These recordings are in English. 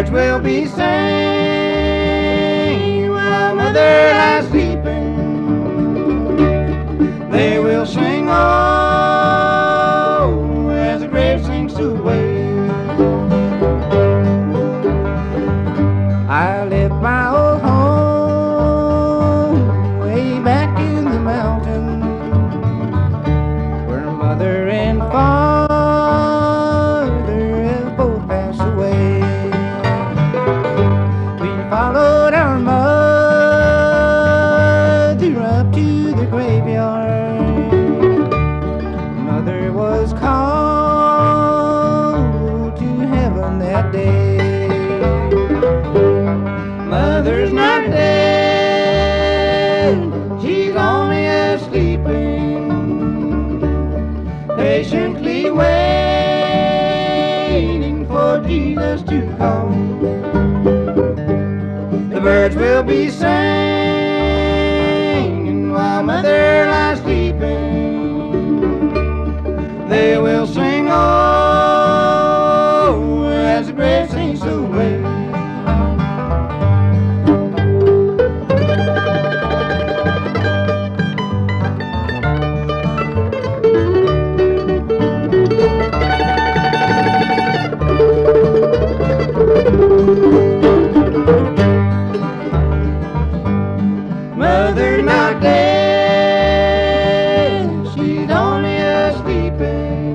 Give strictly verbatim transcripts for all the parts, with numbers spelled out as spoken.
birds will be singing while mother lies sleeping. They will sing, oh, as the grave sinks away. I left my old home way back in the mountains, where mother and father have both passed away. We followed our mother up to the graveyard. Mother was called to heaven that day. Mother's not dead, she's only a-sleeping, patiently waiting for Jesus to come. The birds will be singing while mother lies sleeping. They will sing, oh, as the grave sinks away. Mother's not dead, she's only a-sleeping,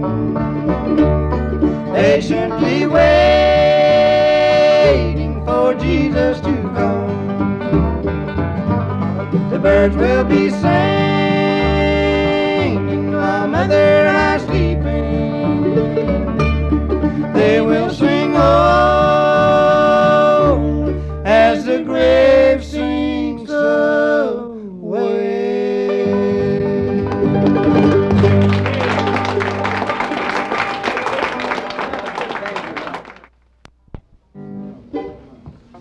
patiently waiting for Jesus to come. The birds will be